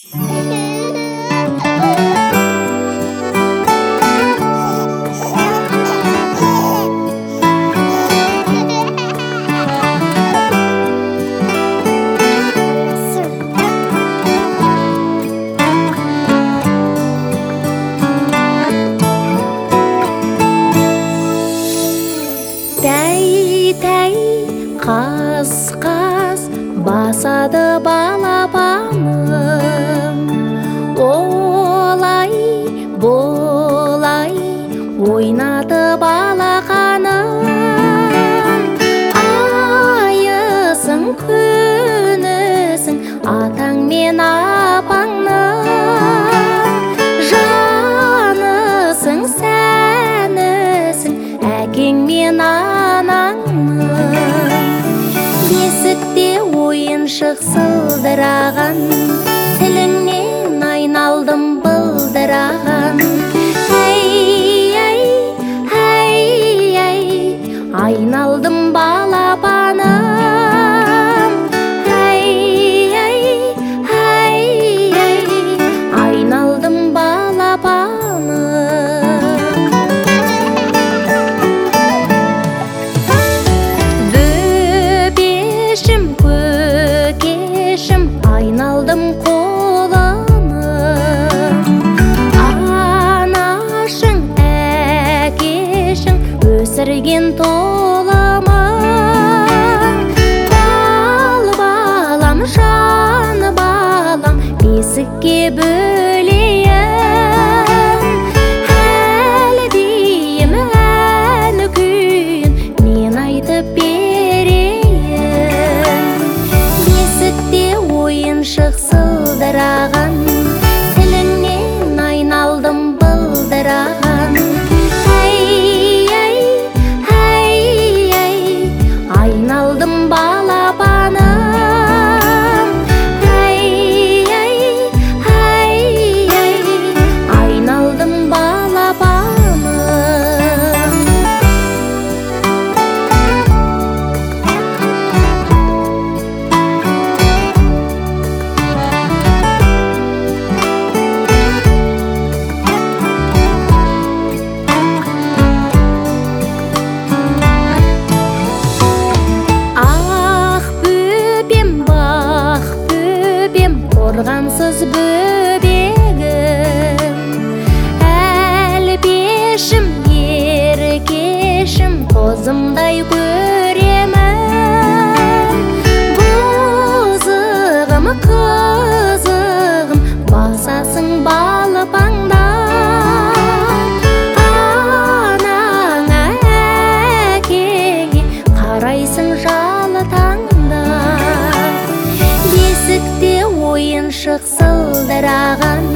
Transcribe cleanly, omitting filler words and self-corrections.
Тәй-тәй, қас-қас басады балапаным. Олай, болай ойнады балақаным. Айысың, күнісің атаң мен апаңның. Жанысың, сәнісің әкең мен анаңның. Бесікте ойыншық сылдыраған, тіліңнен айналдым былдыраған. Әй-әй, әй-әй, айналдым балапаным. Әй-әй, әй-әй, айналдым балапаным. Бөбешім, көкешім, айналдым қоланым. Анашың, әкешің өсірген толымың. Бал балам, жан балам, бесікке бөлейін. Әлдейім, ән күйін мен айтып берейін. Бесікте ойыншық сылдыраған, тіліңнен айналдым былдыраған. Әй-әй, әй-әй, айналдым балапаным. Әй-әй, әй-әй, айналдым балапаным. Ақ бөбем, бақ бөбем, қорғансыз бөбегім. Әлпешім, еркешім, қозымдай көремін. Бұзығым, қызығым, басасың балапаңда. Анаңа, әкеңе қарайсың жалы таңда. Бесікте ойыншық сылдыраған,